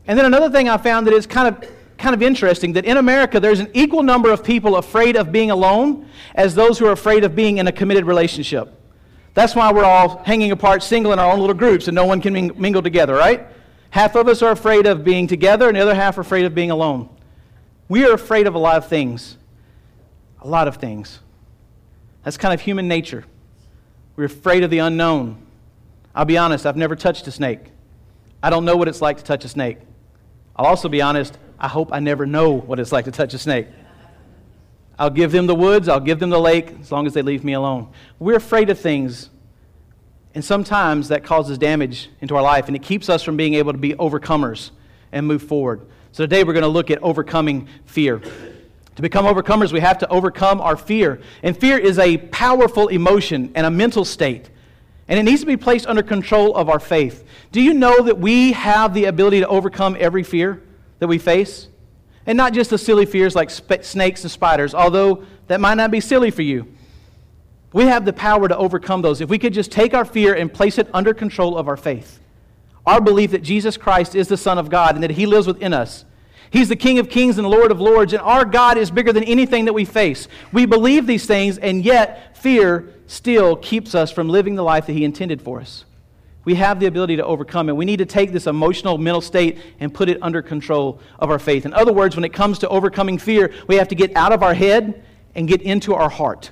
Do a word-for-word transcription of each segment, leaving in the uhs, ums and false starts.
And then another thing I found that is kind of kind of interesting, that in America there's an equal number of people afraid of being alone as those who are afraid of being in a committed relationship. That's why we're all hanging apart single in our own little groups and no one can ming- mingle together, right? Half of us are afraid of being together and the other half are afraid of being alone. We are afraid of a lot of things. A lot of things. That's kind of human nature. We're afraid of the unknown. I'll be honest, I've never touched a snake. I don't know what it's like to touch a snake. I'll also be honest, I hope I never know what it's like to touch a snake. I'll give them the woods, I'll give them the lake, as long as they leave me alone. We're afraid of things, and sometimes that causes damage into our life, and it keeps us from being able to be overcomers and move forward. So today we're going to look at overcoming fear. To become overcomers, we have to overcome our fear. And fear is a powerful emotion and a mental state. And it needs to be placed under control of our faith. Do you know that we have the ability to overcome every fear that we face? And not just the silly fears like sp- snakes and spiders, although that might not be silly for you. We have the power to overcome those if we could just take our fear and place it under control of our faith. Our belief that Jesus Christ is the Son of God and that He lives within us. He's the King of Kings and the Lord of Lords, and our God is bigger than anything that we face. We believe these things, and yet fear still keeps us from living the life that He intended for us. We have the ability to overcome it. We need to take this emotional, mental state and put it under control of our faith. In other words, when it comes to overcoming fear, we have to get out of our head and get into our heart.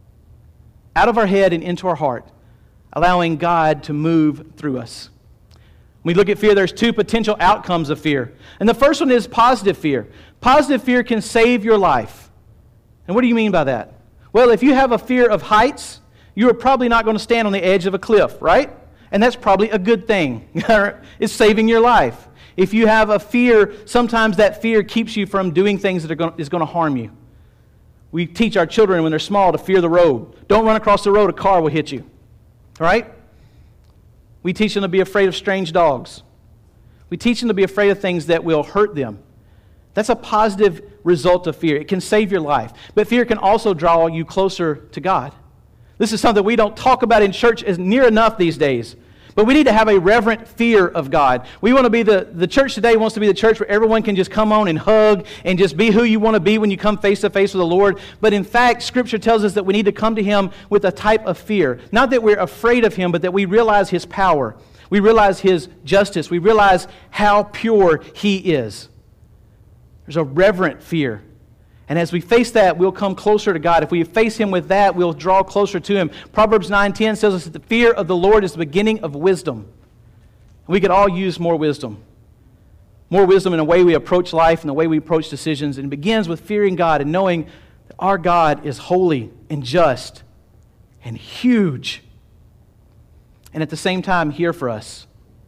Out of our head and into our heart, allowing God to move through us. When we look at fear, there's two potential outcomes of fear. And the first one is positive fear. Positive fear can save your life. And what do you mean by that? Well, if you have a fear of heights, you are probably not going to stand on the edge of a cliff, right? And that's probably a good thing. It's saving your life. If you have a fear, sometimes that fear keeps you from doing things that are going, is going to harm you. We teach our children when they're small to fear the road. Don't run across the road, a car will hit you. Right? We teach them to be afraid of strange dogs. We teach them to be afraid of things that will hurt them. That's a positive result of fear. It can save your life. But fear can also draw you closer to God. This is something we don't talk about in church as near enough these days. But we need to have a reverent fear of God. We want to be the, the church today wants to be the church where everyone can just come on and hug and just be who you want to be when you come face to face with the Lord. But in fact, Scripture tells us that we need to come to Him with a type of fear. Not that we're afraid of Him, but that we realize His power. We realize His justice. We realize how pure He is. There's a reverent fear. And as we face that, we'll come closer to God. If we face Him with that, we'll draw closer to Him. Proverbs nine ten tells us that the fear of the Lord is the beginning of wisdom. We could all use more wisdom. More wisdom in the way we approach life and the way we approach decisions. And it begins with fearing God and knowing that our God is holy and just and huge. And at the same time, here for us,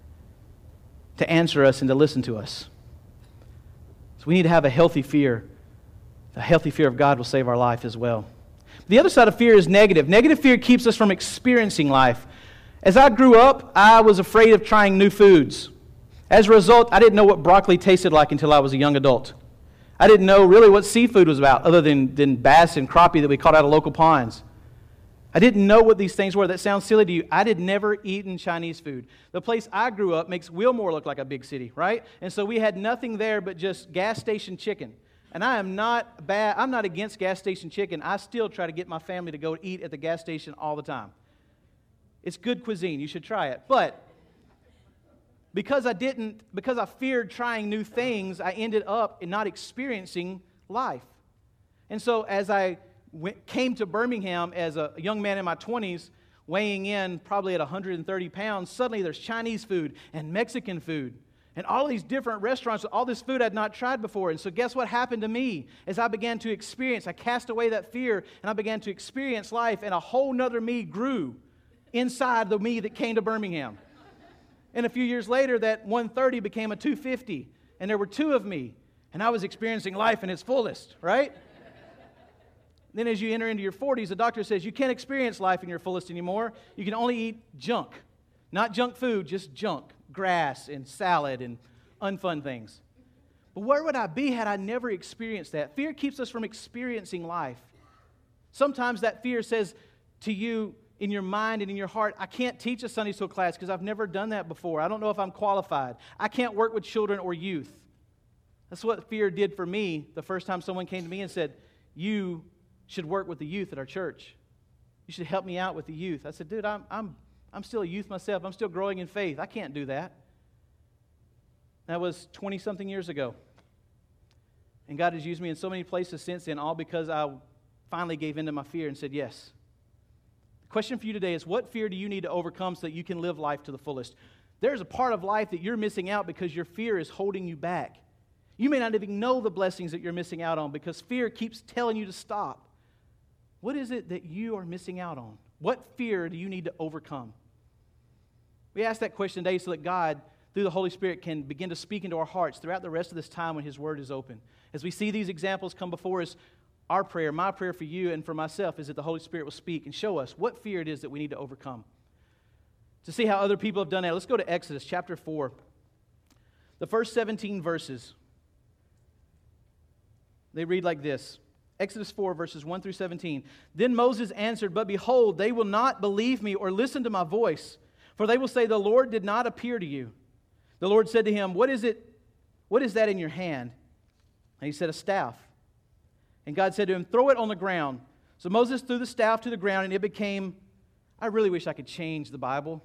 to answer us and to listen to us. So we need to have a healthy fear. A healthy fear of God will save our life as well. The other side of fear is negative. Negative fear keeps us from experiencing life. As I grew up, I was afraid of trying new foods. As a result, I didn't know what broccoli tasted like until I was a young adult. I didn't know really what seafood was about other than, than bass and crappie that we caught out of local ponds. I didn't know what these things were. That sounds silly to you. I had never eaten Chinese food. The place I grew up makes Wilmore look like a big city, right? And so we had nothing there but just gas station chicken. And I am not bad. I'm not against gas station chicken. I still try to get my family to go eat at the gas station all the time. It's good cuisine. You should try it. But because I didn't, because I feared trying new things, I ended up in not experiencing life. And so as I went, came to Birmingham as a young man in my twenties, weighing in probably at one hundred thirty pounds, suddenly there's Chinese food and Mexican food. And all these different restaurants, all this food I'd not tried before. And so guess what happened to me? As I began to experience, I cast away that fear, and I began to experience life, and a whole nother me grew inside the me that came to Birmingham. And a few years later, that one thirty became a two fifty, and there were two of me, and I was experiencing life in its fullest, right? Then as you enter into your forties, the doctor says you can't experience life in your fullest anymore. You can only eat junk. Not junk food, just junk. Grass and salad and unfun things. But where would I be had I never experienced that? Fear keeps us from experiencing life. Sometimes that fear says to you, in your mind and in your heart, I can't teach a Sunday school class because I've never done that before. I don't know if I'm qualified. I can't work with children or youth. That's what fear did for me the first time someone came to me and said, you should work with the youth at our church. You should help me out with the youth. I said, dude, I'm, I'm, I'm still a youth myself. I'm still growing in faith. I can't do that. That was twenty-something years ago. And God has used me in so many places since then, all because I finally gave in to my fear and said yes. The question for you today is, what fear do you need to overcome so that you can live life to the fullest? There's a part of life that you're missing out because your fear is holding you back. You may not even know the blessings that you're missing out on because fear keeps telling you to stop. What is it that you are missing out on? What fear do you need to overcome? We ask that question today so that God, through the Holy Spirit, can begin to speak into our hearts throughout the rest of this time when His Word is open. As we see these examples come before us, our prayer, my prayer for you and for myself, is that the Holy Spirit will speak and show us what fear it is that we need to overcome. To see how other people have done that, let's go to Exodus chapter four. The first seventeen verses, they read like this. Exodus four, verses one through seventeen. Then Moses answered, but behold, they will not believe me or listen to my voice, for they will say, the Lord did not appear to you. The Lord said to him, what is it? What is that in your hand? And he said, a staff. And God said to him, throw it on the ground. So Moses threw the staff to the ground, and it became, I really wish I could change the Bible.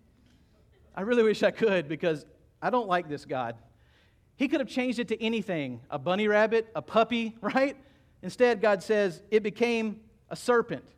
I really wish I could, because I don't like this God. He could have changed it to anything, a bunny rabbit, a puppy, right? Instead, God says, it became a serpent.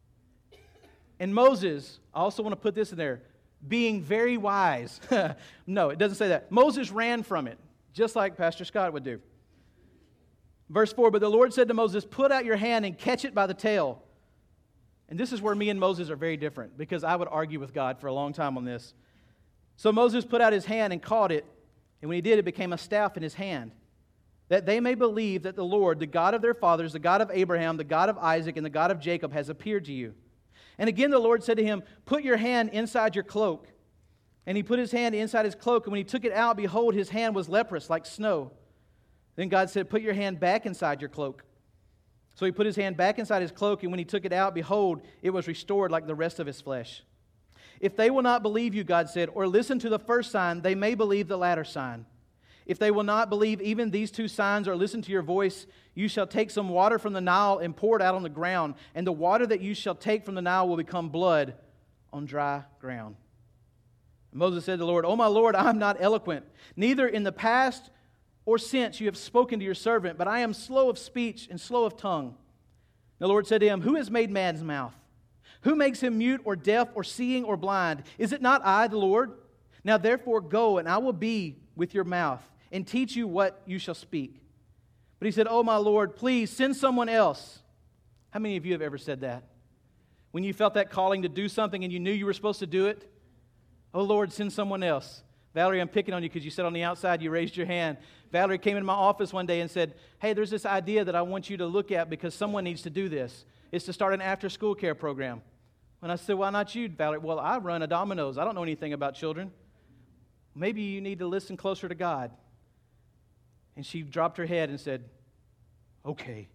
And Moses, I also want to put this in there, being very wise. No, it doesn't say that. Moses ran from it, just like Pastor Scott would do. Verse four, but the Lord said to Moses, put out your hand and catch it by the tail. And this is where me and Moses are very different, because I would argue with God for a long time on this. So Moses put out his hand and caught it, and when he did, it became a staff in his hand, that they may believe that the Lord, the God of their fathers, the God of Abraham, the God of Isaac, and the God of Jacob, has appeared to you. And again the Lord said to him, put your hand inside your cloak. And he put his hand inside his cloak, and when he took it out, behold, his hand was leprous like snow. Then God said, put your hand back inside your cloak. So he put his hand back inside his cloak, and when he took it out, behold, it was restored like the rest of his flesh. If they will not believe you, God said, or listen to the first sign, they may believe the latter sign. If they will not believe even these two signs or listen to your voice, you shall take some water from the Nile and pour it out on the ground, and the water that you shall take from the Nile will become blood on dry ground. And Moses said to the Lord, O my Lord, I am not eloquent, neither in the past or since you have spoken to your servant, but I am slow of speech and slow of tongue. The Lord said to him, who has made man's mouth? Who makes him mute or deaf or seeing or blind? Is it not I, the Lord? Now therefore go, and I will be with your mouth and teach you what you shall speak. But he said, oh my Lord, please send someone else. How many of you have ever said that? When you felt that calling to do something and you knew you were supposed to do it? Oh Lord, send someone else. Valerie, I'm picking on you because you said on the outside you raised your hand. Valerie came into my office one day and said, hey, there's this idea that I want you to look at because someone needs to do this. It's to start an after-school care program. And I said, why not you, Valerie? Well, I run a Domino's. I don't know anything about children. Maybe you need to listen closer to God. And she dropped her head and said, okay.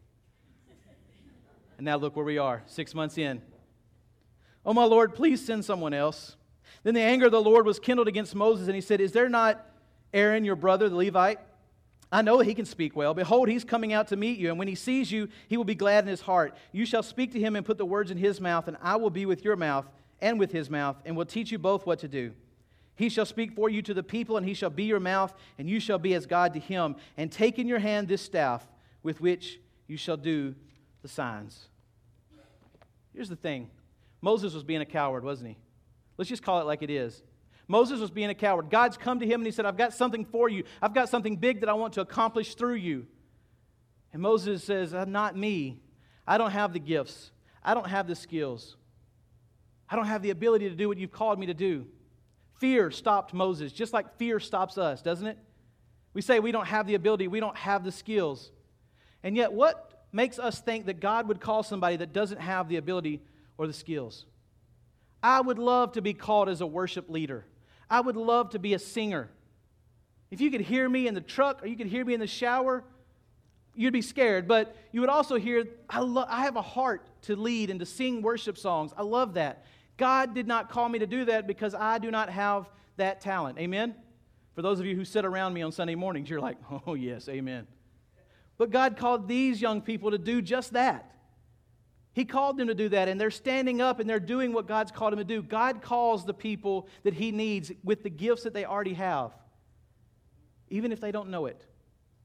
And now look where we are, six months in. Oh, my Lord, please send someone else. Then the anger of the Lord was kindled against Moses, and he said, is there not Aaron, your brother, the Levite? I know he can speak well. Behold, he's coming out to meet you, and when he sees you, he will be glad in his heart. You shall speak to him and put the words in his mouth, and I will be with your mouth and with his mouth, and will teach you both what to do. He shall speak for you to the people, and he shall be your mouth, and you shall be as God to him. And take in your hand this staff with which you shall do the signs. Here's the thing. Moses was being a coward, wasn't he? Let's just call it like it is. Moses was being a coward. God's come to him and he said, I've got something for you. I've got something big that I want to accomplish through you. And Moses says, not me. I don't have the gifts. I don't have the skills. I don't have the ability to do what you've called me to do. Fear stopped Moses, just like fear stops us, doesn't it? We say we don't have the ability, we don't have the skills. And yet, what makes us think that God would call somebody that doesn't have the ability or the skills? I would love to be called as a worship leader. I would love to be a singer. If you could hear me in the truck or you could hear me in the shower, you'd be scared, but you would also hear, I, lo- I have a heart to lead and to sing worship songs. I love that. God did not call me to do that because I do not have that talent. Amen? For those of you who sit around me on Sunday mornings, you're like, oh yes, amen. But God called these young people to do just that. He called them to do that, and they're standing up and they're doing what God's called them to do. God calls the people that He needs with the gifts that they already have, even if they don't know it.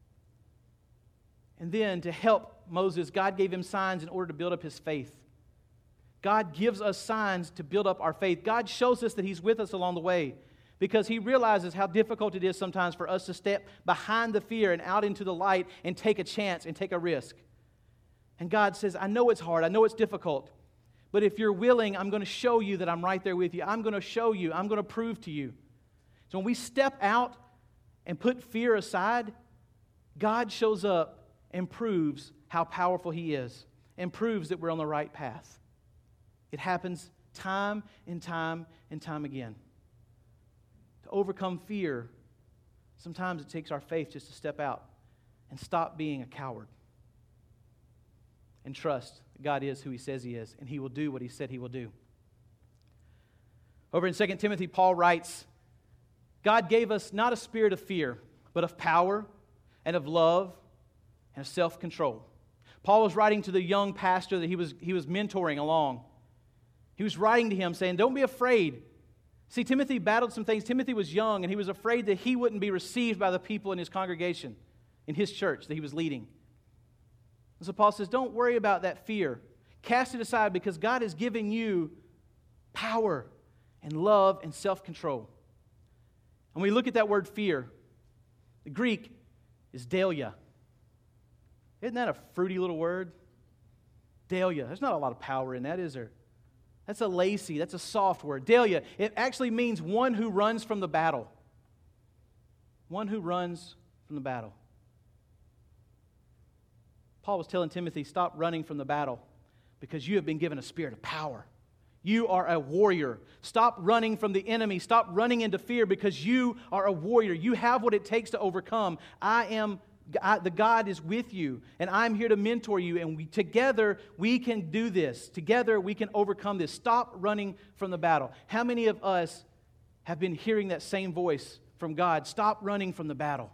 And then to help Moses, God gave him signs in order to build up his faith. God gives us signs to build up our faith. God shows us that He's with us along the way because He realizes how difficult it is sometimes for us to step behind the fear and out into the light and take a chance and take a risk. And God says, I know it's hard, I know it's difficult, but if you're willing, I'm going to show you that I'm right there with you. I'm going to show you, I'm going to prove to you. So when we step out and put fear aside, God shows up and proves how powerful He is and proves that we're on the right path. It happens time and time and time again. To overcome fear, sometimes it takes our faith just to step out and stop being a coward. And trust that God is who He says He is, and He will do what He said He will do. Over in Second Timothy, Paul writes, God gave us not a spirit of fear, but of power and of love and of self-control. Paul was writing to the young pastor that he was, he was mentoring along. He was writing to him saying, don't be afraid. See, Timothy battled some things. Timothy was young, and he was afraid that he wouldn't be received by the people in his congregation, in his church that he was leading. And so Paul says, don't worry about that fear. Cast it aside because God has given you power and love and self-control. And we look at that word fear. The Greek is dahlia. Isn't that a fruity little word? Dahlia. There's not a lot of power in that, is there? That's a lacy, that's a soft word. Dahlia, it actually means one who runs from the battle. One who runs from the battle. Paul was telling Timothy, stop running from the battle because you have been given a spirit of power. You are a warrior. Stop running from the enemy. Stop running into fear because you are a warrior. You have what it takes to overcome. I am, I, the God is with you, and I'm here to mentor you, and we, together we can do this. Together we can overcome this. Stop running from the battle. How many of us have been hearing that same voice from God? Stop running from the battle.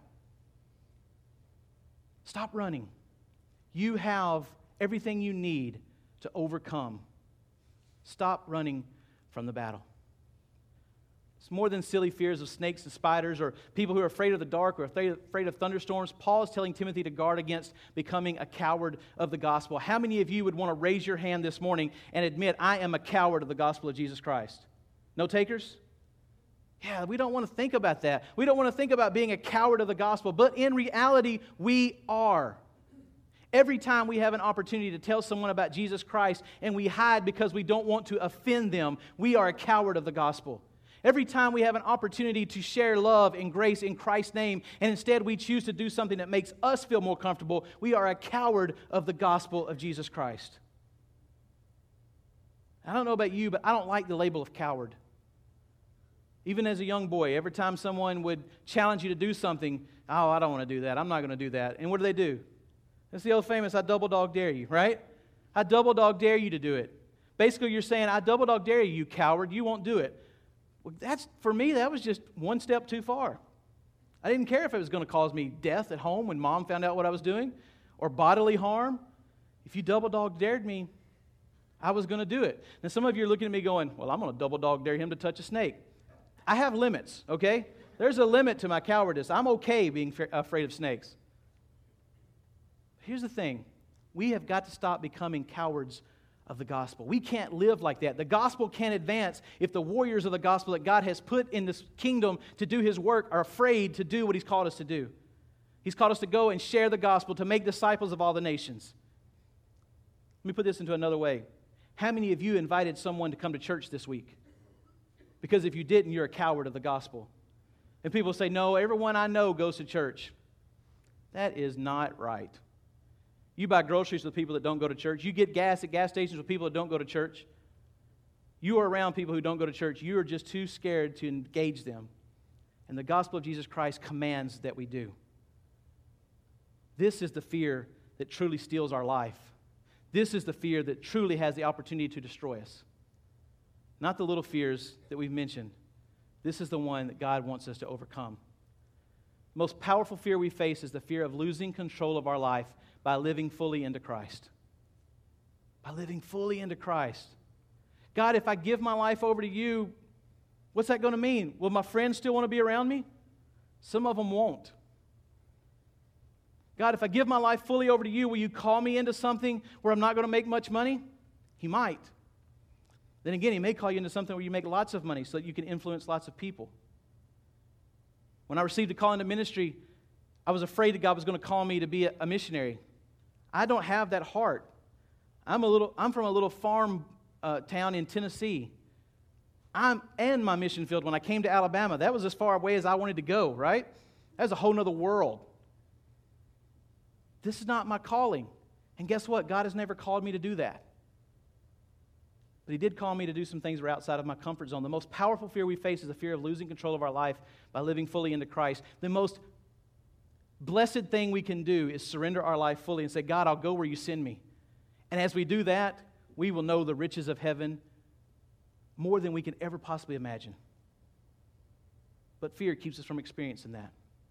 Stop running. You have everything you need to overcome. Stop running from the battle. It's more than silly fears of snakes and spiders or people who are afraid of the dark or afraid of thunderstorms. Paul is telling Timothy to guard against becoming a coward of the gospel. How many of you would want to raise your hand this morning and admit, I am a coward of the gospel of Jesus Christ? No takers? Yeah, we don't want to think about that. We don't want to think about being a coward of the gospel, but in reality, we are. Every time we have an opportunity to tell someone about Jesus Christ and we hide because we don't want to offend them, we are a coward of the gospel. Every time we have an opportunity to share love and grace in Christ's name and instead we choose to do something that makes us feel more comfortable, we are a coward of the gospel of Jesus Christ. I don't know about you, but I don't like the label of coward. Even as a young boy, every time someone would challenge you to do something, oh, I don't want to do that. I'm not going to do that. And what do they do? It's the old famous, I double dog dare you, right? I double dog dare you to do it. Basically, you're saying, I double dog dare you, you coward. You won't do it. Well, that's, for me, that was just one step too far. I didn't care if it was going to cause me death at home when Mom found out what I was doing or bodily harm. If you double dog dared me, I was going to do it. Now, some of you are looking at me going, well, I'm going to double dog dare him to touch a snake. I have limits, okay? There's a limit to my cowardice. I'm okay being afraid of snakes. Here's the thing. We have got to stop becoming cowards of the gospel. We can't live like that. The gospel can't advance if the warriors of the gospel that God has put in this kingdom to do His work are afraid to do what He's called us to do. He's called us to go and share the gospel, to make disciples of all the nations. Let me put this into another way. How many of you invited someone to come to church this week? Because if you didn't, you're a coward of the gospel. And people say, no, everyone I know goes to church. That is not right. You buy groceries with people that don't go to church. You get gas at gas stations with people that don't go to church. You are around people who don't go to church. You are just too scared to engage them. And the gospel of Jesus Christ commands that we do. This is the fear that truly steals our life. This is the fear that truly has the opportunity to destroy us. Not the little fears that we've mentioned. This is the one that God wants us to overcome. The most powerful fear we face is the fear of losing control of our life by living fully into Christ. By living fully into Christ. God, if I give my life over to you, what's that going to mean? Will my friends still want to be around me? Some of them won't. God, if I give my life fully over to you, will you call me into something where I'm not going to make much money? He might. Then again, He may call you into something where you make lots of money so that you can influence lots of people. When I received a call into ministry, I was afraid that God was going to call me to be a missionary. I don't have that heart. I'm a little. I'm from a little farm uh, town in Tennessee. I'm and my mission field. When I came to Alabama, that was as far away as I wanted to go. Right? That was a whole other world. This is not my calling. And guess what? God has never called me to do that. But He did call me to do some things that are outside of my comfort zone. The most powerful fear we face is the fear of losing control of our life by living fully into Christ. The most blessed thing we can do is surrender our life fully and say, God, I'll go where you send me. And as we do that, we will know the riches of heaven more than we can ever possibly imagine. But fear keeps us from experiencing that.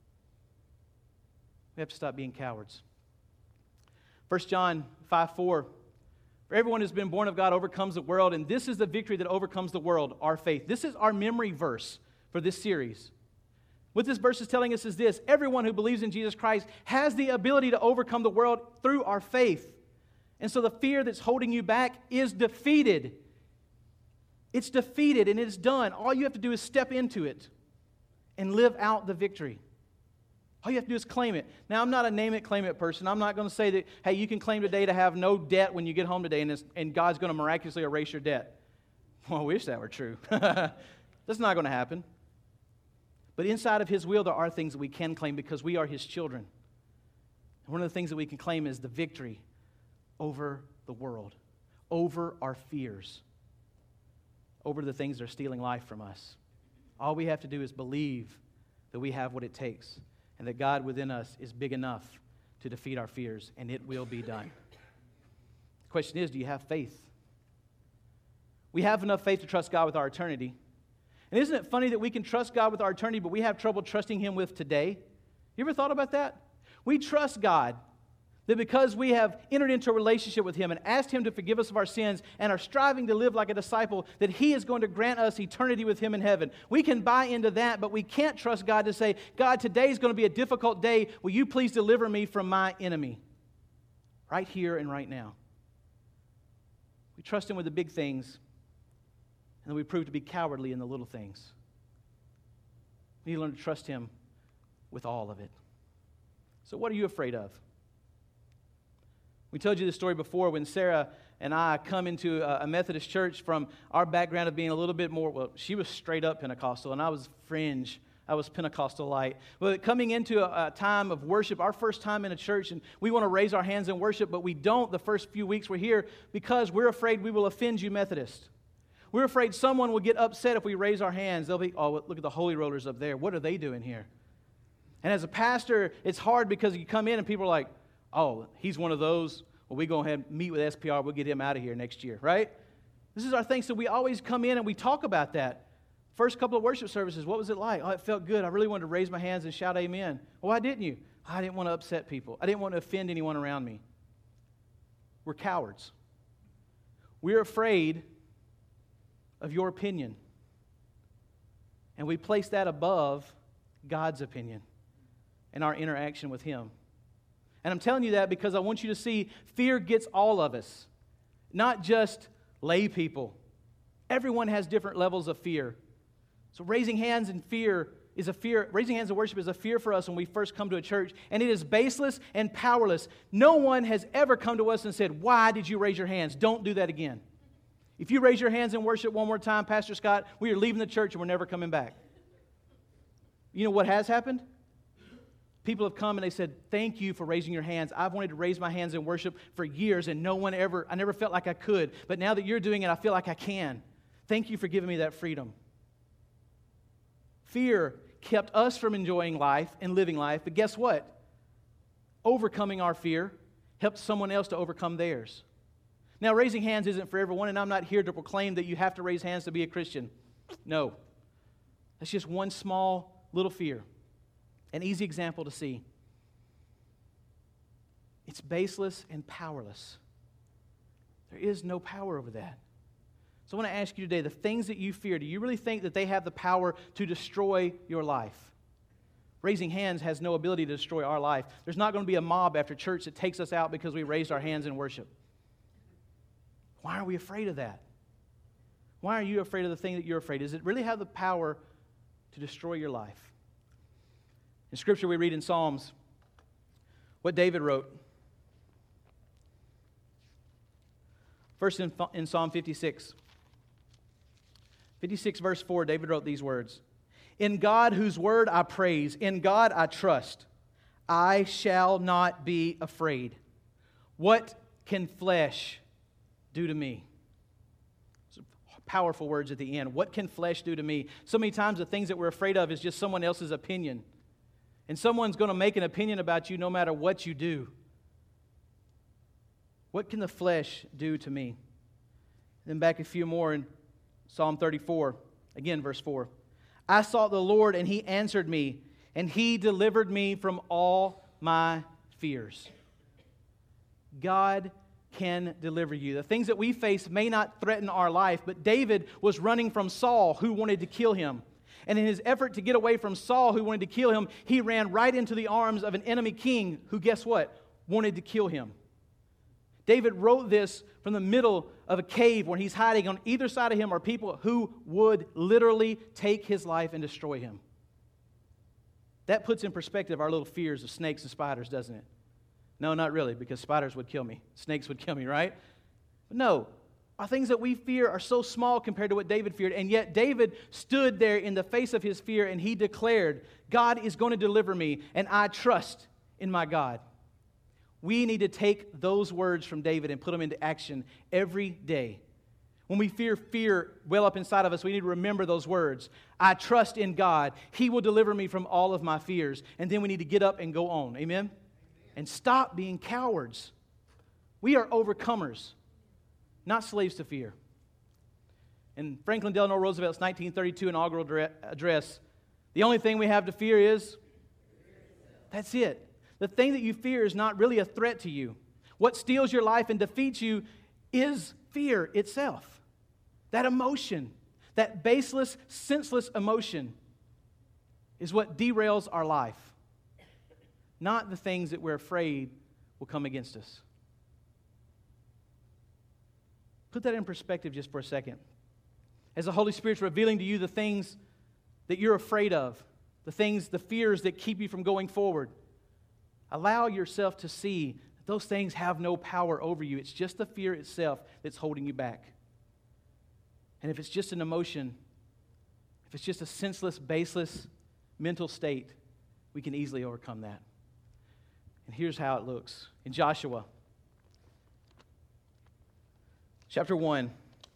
We have to stop being cowards. First John five four, for everyone who's been born of God overcomes the world, and this is the victory that overcomes the world, our faith. This is our memory verse for this series. What this verse is telling us is this: everyone who believes in Jesus Christ has the ability to overcome the world through our faith. And so the fear that's holding you back is defeated. It's defeated and it's done. All you have to do is step into it and live out the victory. All you have to do is claim it. Now, I'm not a name it, claim it person. I'm not going to say that, hey, you can claim today to have no debt when you get home today and, it's, and God's going to miraculously erase your debt. Well, I wish that were true. That's not going to happen. But inside of His will, there are things that we can claim because we are His children. And one of the things that we can claim is the victory over the world, over our fears, over the things that are stealing life from us. All we have to do is believe that we have what it takes and that God within us is big enough to defeat our fears, and it will be done. The question is, do you have faith? We have enough faith to trust God with our eternity. And isn't it funny that we can trust God with our eternity, but we have trouble trusting Him with today? You ever thought about that? We trust God that because we have entered into a relationship with Him and asked Him to forgive us of our sins and are striving to live like a disciple, that He is going to grant us eternity with Him in heaven. We can buy into that, but we can't trust God to say, God, today is going to be a difficult day. Will you please deliver me from my enemy? Right here and right now. We trust Him with the big things, and then we prove to be cowardly in the little things. We need to learn to trust Him with all of it. So what are you afraid of? We told you this story before when Sarah and I come into a Methodist church from our background of being a little bit more, well, she was straight up Pentecostal and I was fringe. I was Pentecostal light. But coming into a, a time of worship, our first time in a church, and we want to raise our hands in worship, but we don't the first few weeks we're here because we're afraid we will offend you Methodists. We're afraid someone will get upset if we raise our hands. They'll be, oh, look at the holy rollers up there. What are they doing here? And as a pastor, it's hard because you come in and people are like, oh, he's one of those. Well, we go ahead and meet with S P R. We'll get him out of here next year, right? This is our thing. So we always come in and we talk about that. First couple of worship services, what was it like? Oh, it felt good. I really wanted to raise my hands and shout amen. Well, why didn't you? I didn't want to upset people. I didn't want to offend anyone around me. We're cowards. We're afraid of your opinion. And we place that above God's opinion and our interaction with Him. And I'm telling you that because I want you to see fear gets all of us, not just lay people. Everyone has different levels of fear. So raising hands in fear is a fear. Raising hands in worship is a fear for us when we first come to a church, and it is baseless and powerless. No one has ever come to us and said, "Why did you raise your hands?" Don't do that again. If you raise your hands in worship one more time, Pastor Scott, we are leaving the church and we're never coming back. You know what has happened? People have come and they said, thank you for raising your hands. I've wanted to raise my hands in worship for years and no one ever, I never felt like I could. But now that you're doing it, I feel like I can. Thank you for giving me that freedom. Fear kept us from enjoying life and living life. But guess what? overcoming our fear helps someone else to overcome theirs. Now, raising hands isn't for everyone, and I'm not here to proclaim that you have to raise hands to be a Christian. No. That's just one small little fear. An easy example to see. It's baseless and powerless. There is no power over that. So I want to ask you today, the things that you fear, do you really think that they have the power to destroy your life? Raising hands has no ability to destroy our life. There's not going to be a mob after church that takes us out because we raised our hands in worship. Why are we afraid of that? Why are you afraid of the thing that you're afraid of? Does it really have the power to destroy your life? In Scripture we read in Psalms what David wrote. First in, in Psalm fifty-six. fifty-six verse four, David wrote these words. In God whose word I praise, in God I trust, I shall not be afraid. What can flesh do to me? Some powerful words at the end. What can flesh do to me? So many times the things that we're afraid of is just someone else's opinion. And someone's going to make an opinion about you no matter what you do. What can the flesh do to me? Then back a few more in Psalm thirty-four, again verse four. I sought the Lord and He answered me, and He delivered me from all my fears. God can deliver you. The things that we face may not threaten our life, but David was running from Saul, who wanted to kill him. And in his effort to get away from Saul, who wanted to kill him, he ran right into the arms of an enemy king who, guess what, wanted to kill him. David wrote this from the middle of a cave where he's hiding. On either side of him are people who would literally take his life and destroy him. That puts in perspective our little fears of snakes and spiders, doesn't it? No, not really, because spiders would kill me. Snakes would kill me, right? But no, our things that we fear are so small compared to what David feared. And yet David stood there in the face of his fear and he declared, God is going to deliver me and I trust in my God. We need to take those words from David and put them into action every day. When we fear fear well up inside of us, we need to remember those words. I trust in God. He will deliver me from all of my fears. And then we need to get up and go on. Amen? Amen. And stop being cowards. We are overcomers, not slaves to fear. In Franklin Delano Roosevelt's nineteen thirty-two inaugural address, the only thing we have to fear is, that's it. The thing that you fear is not really a threat to you. What steals your life and defeats you is fear itself. That emotion, that baseless, senseless emotion is what derails our life. Not the things that we're afraid will come against us. Put that in perspective just for a second. As the Holy Spirit's revealing to you the things that you're afraid of, the things, the fears that keep you from going forward, allow yourself to see that those things have no power over you. It's just the fear itself that's holding you back. And if it's just an emotion, if it's just a senseless, baseless mental state, we can easily overcome that. And here's how it looks. In Joshua, chapter one,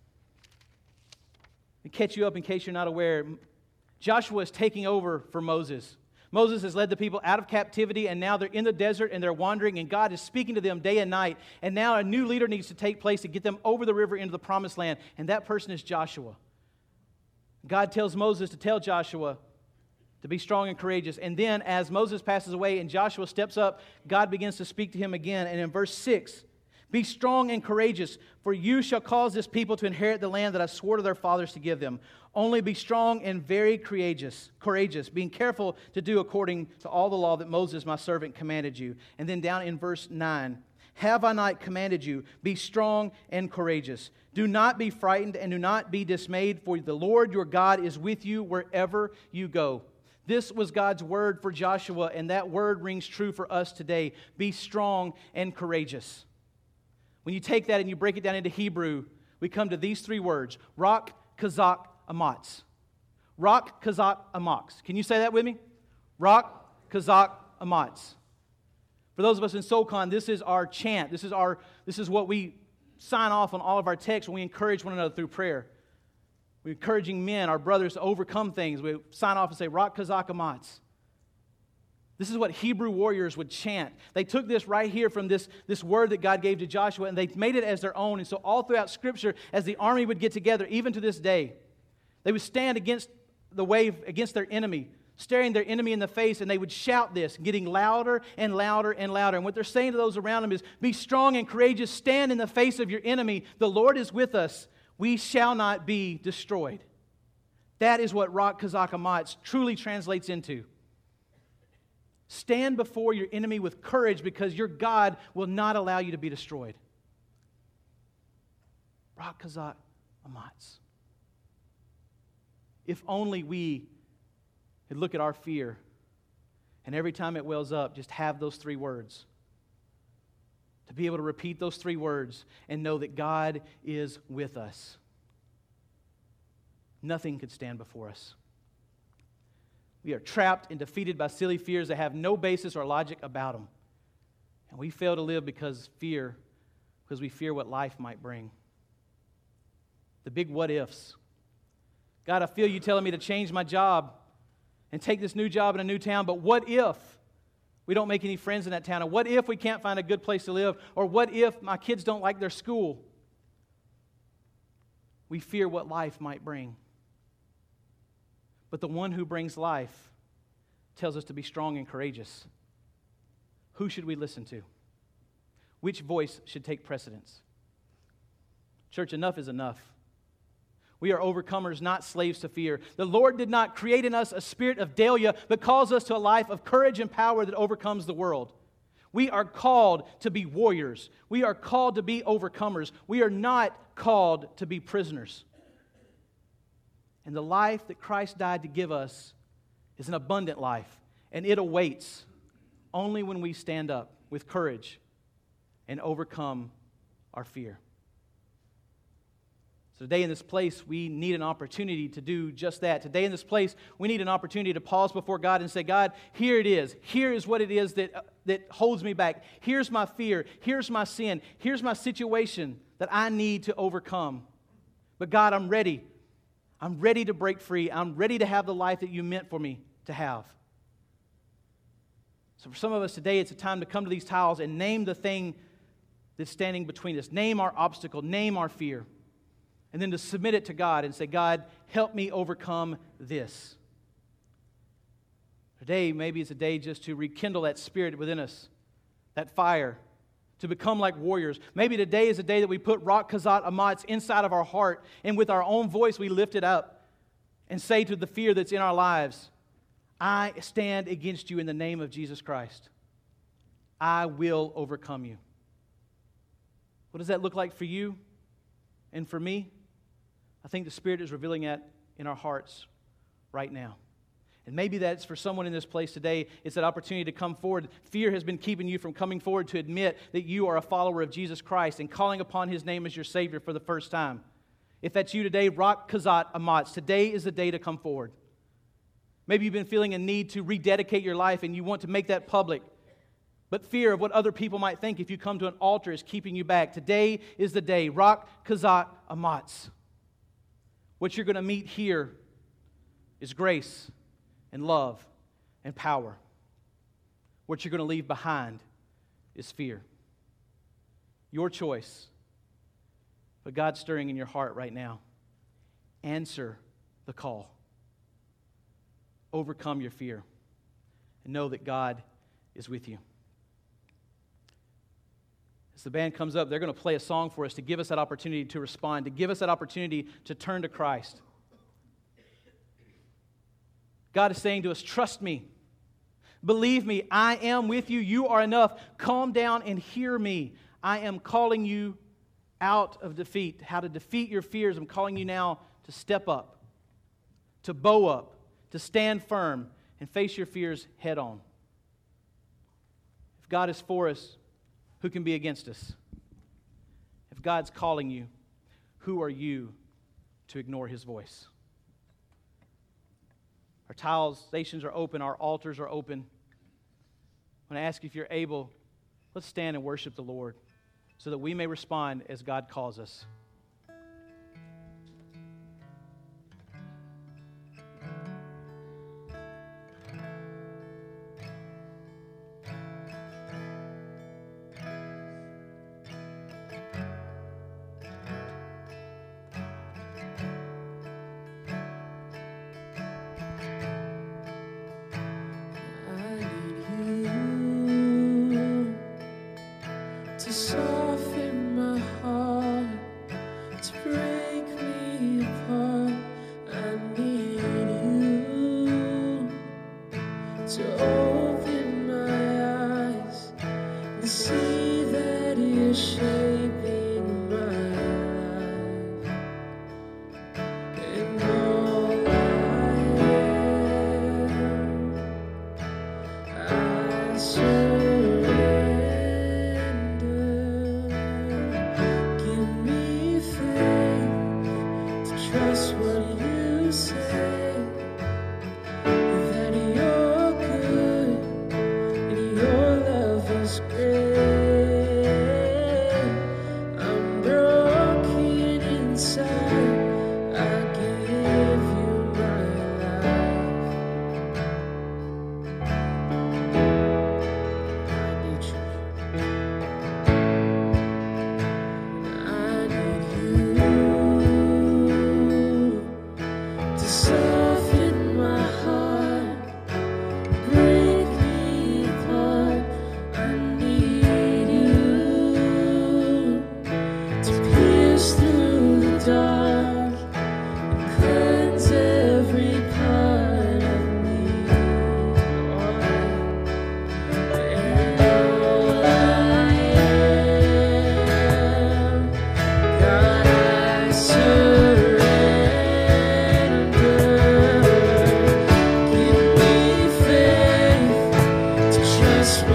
to catch you up in case you're not aware, Joshua is taking over for Moses. Moses has led the people out of captivity, and now they're in the desert and they're wandering, and God is speaking to them day and night. And now a new leader needs to take place to get them over the river into the promised land, and that person is Joshua. God tells Moses to tell Joshua to be strong and courageous. And then as Moses passes away and Joshua steps up, God begins to speak to him again. And in verse six, be strong and courageous, for you shall cause this people to inherit the land that I swore to their fathers to give them. Only be strong and very courageous, courageous, being careful to do according to all the law that Moses, my servant, commanded you. And then down in verse nine, have I not commanded you? Be strong and courageous. Do not be frightened and do not be dismayed, for the Lord your God is with you wherever you go. This was God's word for Joshua, and that word rings true for us today. Be strong and courageous. When you take that and you break it down into Hebrew, we come to these three words: Rak, Kazak, Amatz. Rak, Kazak, Amatz. Can you say that with me? Rak, Kazak, Amatz. For those of us in SoulCon, this is our chant. This is our. This is what we sign off on all of our texts when we encourage one another through prayer. We're encouraging men, our brothers, to overcome things. We sign off and say, Rak, Kazak, Amatz. This is what Hebrew warriors would chant. They took this right here from this, this word that God gave to Joshua, and they made it as their own. And so all throughout Scripture, as the army would get together, even to this day, they would stand against the wave, against their enemy, staring their enemy in the face, and they would shout this, getting louder and louder and louder. And what they're saying to those around them is, be strong and courageous, stand in the face of your enemy. The Lord is with us. We shall not be destroyed. That is what Rak Kazak Amatz truly translates into. Stand before your enemy with courage because your God will not allow you to be destroyed. Rak Kazak Amatz. If only we could look at our fear and every time it wells up, just have those three words. To be able to repeat those three words and know that God is with us. Nothing could stand before us. We are trapped and defeated by silly fears that have no basis or logic about them. And we fail to live because fear, because we fear what life might bring. The big what ifs. God, I feel you telling me to change my job and take this new job in a new town, but what if we don't make any friends in that town? Or what if we can't find a good place to live? Or what if my kids don't like their school? We fear what life might bring. But the one who brings life tells us to be strong and courageous. Who should we listen to? Which voice should take precedence? Church, enough is enough. We are overcomers, not slaves to fear. The Lord did not create in us a spirit of Dahlia, but calls us to a life of courage and power that overcomes the world. We are called to be warriors. We are called to be overcomers. We are not called to be prisoners. And the life that Christ died to give us is an abundant life, and it awaits only when we stand up with courage and overcome our fear. So today in this place, we need an opportunity to do just that. Today in this place, we need an opportunity to pause before God and say, God, here it is. Here is what it is that, uh, that holds me back. Here's my fear. Here's my sin. Here's my situation that I need to overcome. But God, I'm ready. I'm ready to break free. I'm ready to have the life that you meant for me to have. So for some of us today, it's a time to come to these tiles and name the thing that's standing between us. Name our obstacle. Name our fear. And then to submit it to God and say, God, help me overcome this. Today, maybe it's a day just to rekindle that spirit within us, that fire, to become like warriors. Maybe today is a day that we put Rak Kazak Amatz inside of our heart, and with our own voice we lift it up and say to the fear that's in our lives, I stand against you in the name of Jesus Christ. I will overcome you. What does that look like for you and for me? I think the Spirit is revealing that in our hearts right now. And maybe that's for someone in this place today. It's that opportunity to come forward. Fear has been keeping you from coming forward to admit that you are a follower of Jesus Christ and calling upon His name as your Savior for the first time. If that's you today, Rak Kazak Amatz, today is the day to come forward. Maybe you've been feeling a need to rededicate your life and you want to make that public. But fear of what other people might think if you come to an altar is keeping you back. Today is the day. Rak Kazak Amatz. What you're going to meet here is grace and love and power. What you're going to leave behind is fear. Your choice. But God's stirring in your heart right now. Answer the call. Overcome your fear. And know that God is with you. As the band comes up, they're going to play a song for us to give us that opportunity to respond, to give us that opportunity to turn to Christ. God is saying to us, trust me. Believe me, I am with you. You are enough. Calm down and hear me. I am calling you out of defeat. How to defeat your fears. I'm calling you now to step up, to bow up, to stand firm, and face your fears head on. If God is for us, who can be against us? If God's calling you, who are you to ignore His voice? Our tile stations are open. Our altars are open. I want to ask you if you're able, let's stand and worship the Lord so that we may respond as God calls us.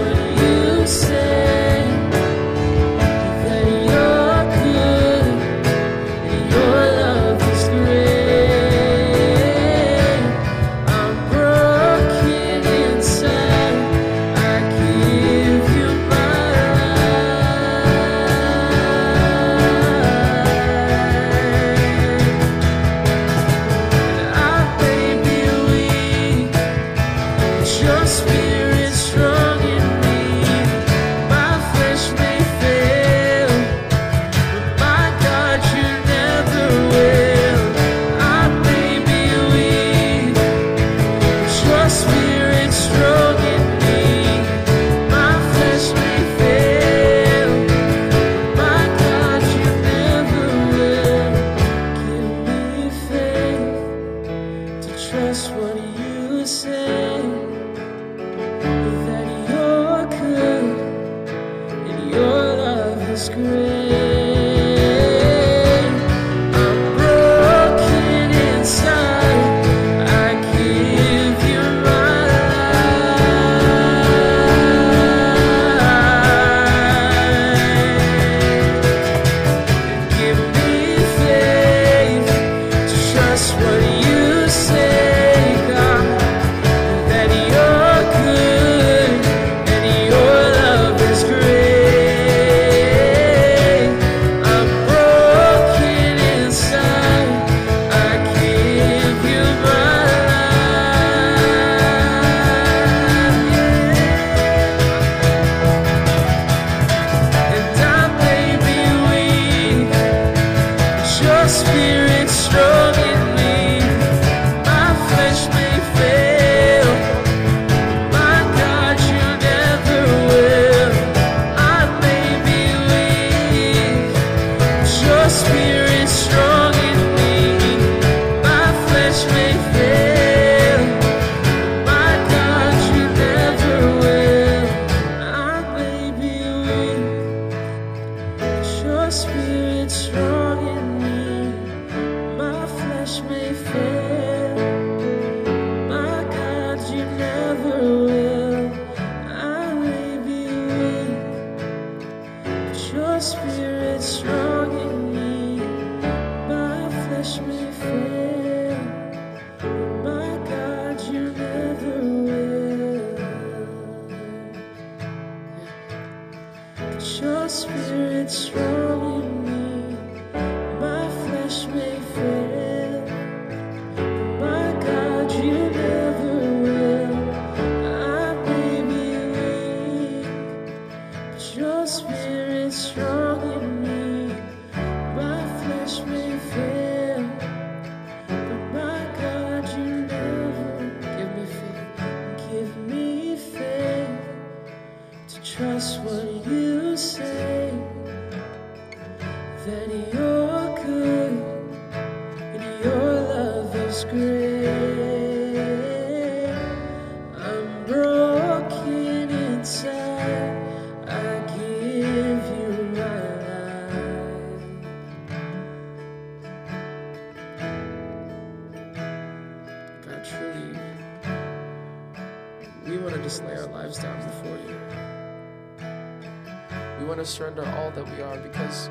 Surrender all that we are, because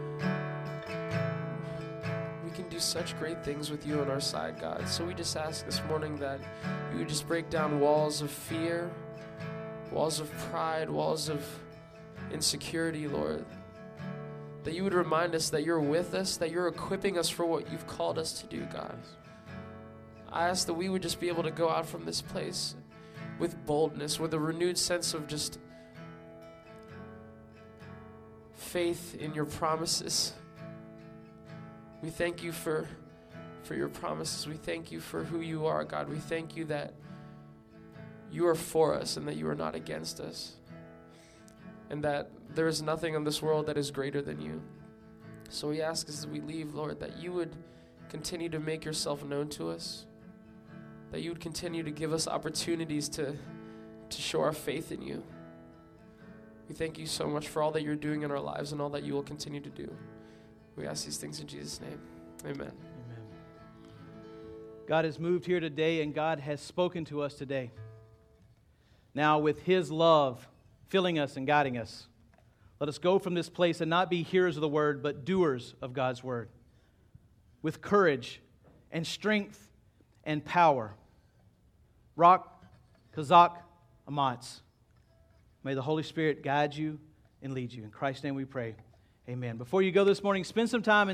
we can do such great things with you on our side, God. So we just ask this morning that you would just break down walls of fear, walls of pride, walls of insecurity, Lord. That you would remind us that you're with us, that you're equipping us for what you've called us to do, God. I ask that we would just be able to go out from this place with boldness, with a renewed sense of just faith in your promises. We thank you for, for your promises. We thank you for who you are, God. We thank you that you are for us and that you are not against us, and that there is nothing in this world that is greater than you. So we ask as we leave, Lord, that you would continue to make yourself known to us, that you would continue to give us opportunities to, to show our faith in you. We thank you so much for all that you're doing in our lives and all that you will continue to do. We ask these things in Jesus' name. Amen. Amen. God has moved here today, and God has spoken to us today. Now, with His love filling us and guiding us. Let us go from this place and not be hearers of the word, but doers of God's word, with courage and strength and power. Rock, Kazakh, Amatz. May the Holy Spirit guide you and lead you. In Christ's name we pray. Amen. Before you go this morning, spend some time in